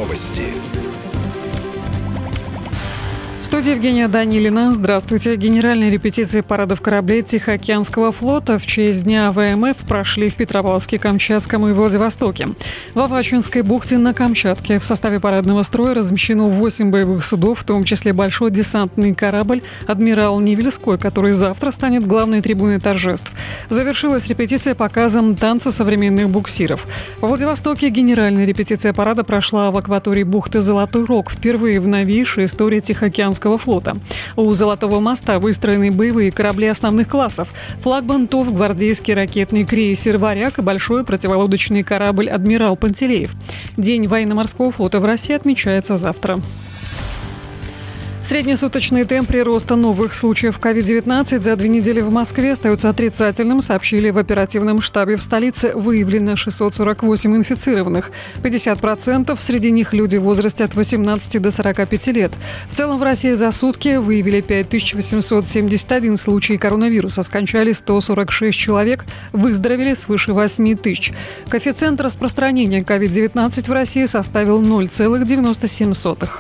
Новости. В студии Евгения Данилина. Здравствуйте. Генеральные репетиции парадов кораблей Тихоокеанского флота в честь Дня ВМФ прошли в Петропавловске, Камчатском и Владивостоке. В Авачинской бухте на Камчатке в составе парадного строя размещено 8 боевых судов, в том числе большой десантный корабль «Адмирал Невельской», который завтра станет главной трибуной торжеств. Завершилась репетиция показом танца современных буксиров. Во Владивостоке генеральная репетиция парада прошла в акватории бухты Золотой Рог, впервые в новейшей истории Тихоокеанского флота. У Золотого моста выстроены боевые корабли основных классов: флагман ТОВ, гвардейский ракетный крейсер «Варяг» и большой противолодочный корабль «Адмирал Пантелеев». День военно-морского флота в России отмечается завтра. Среднесуточный темп прироста новых случаев COVID-19 за 2 недели в Москве остается отрицательным, сообщили в оперативном штабе в столице. Выявлено 648 инфицированных. 50% среди них люди в возрасте от 18 до 45 лет. В целом в России за сутки выявили 5871 случай коронавируса. Скончались 146 человек, выздоровели свыше 8 тысяч. Коэффициент распространения COVID-19 в России составил 0,97.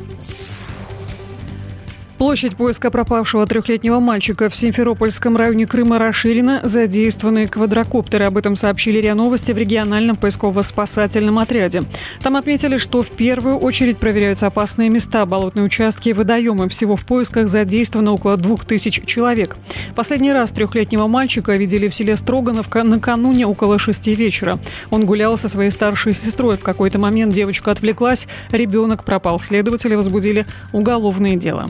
Площадь поиска пропавшего 3-летнего мальчика в Симферопольском районе Крыма расширена. Задействованы квадрокоптеры. Об этом сообщили РИА Новости в региональном поисково-спасательном отряде. Там отметили, что в первую очередь проверяются опасные места, болотные участки и водоемы. Всего в поисках задействовано около 2000 человек. Последний раз 3-летнего мальчика видели в селе Строгановка накануне около 6 вечера. Он гулял со своей старшей сестрой. В какой-то момент девочка отвлеклась, ребенок пропал. Следователи возбудили уголовное дело.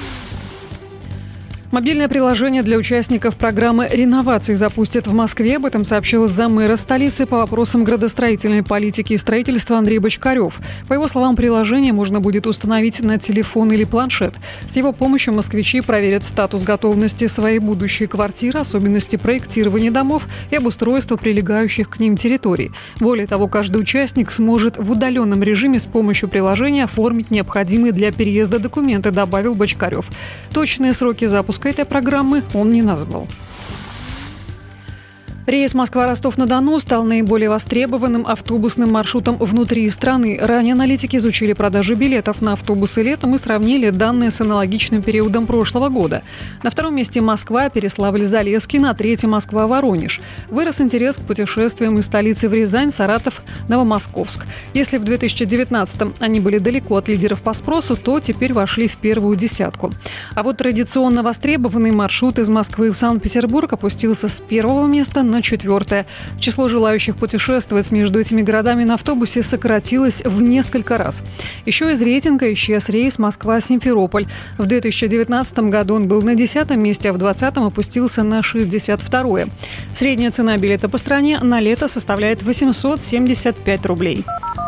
Мобильное приложение для участников программы реновации запустят в Москве. Об этом сообщил заммэра столицы по вопросам градостроительной политики и строительства Андрей Бочкарев. По его словам, приложение можно будет установить на телефон или планшет. С его помощью москвичи проверят статус готовности своей будущей квартиры, особенности проектирования домов и обустройства прилегающих к ним территорий. Более того, каждый участник сможет в удаленном режиме с помощью приложения оформить необходимые для переезда документы, добавил Бочкарев. Точные сроки запуска этой программы он не назвал. Рейс Москва-Ростов-на-Дону стал наиболее востребованным автобусным маршрутом внутри страны. Ранее аналитики изучили продажи билетов на автобусы летом и сравнили данные с аналогичным периодом прошлого года. На втором месте Москва, Переславль-Залесский, на третьем Москва-Воронеж. Вырос интерес к путешествиям из столицы в Рязань, Саратов, Новомосковск. Если в 2019-м они были далеко от лидеров по спросу, то теперь вошли в первую десятку. А вот традиционно востребованный маршрут из Москвы в Санкт-Петербург опустился с первого места на 4-е. Число желающих путешествовать между этими городами на автобусе сократилось в несколько раз. Еще из рейтинга исчез рейс Москва-Симферополь. В 2019 году он был на 10-м месте, а в 2020-м опустился на 62-е. Средняя цена билета по стране на лето составляет 875 рублей.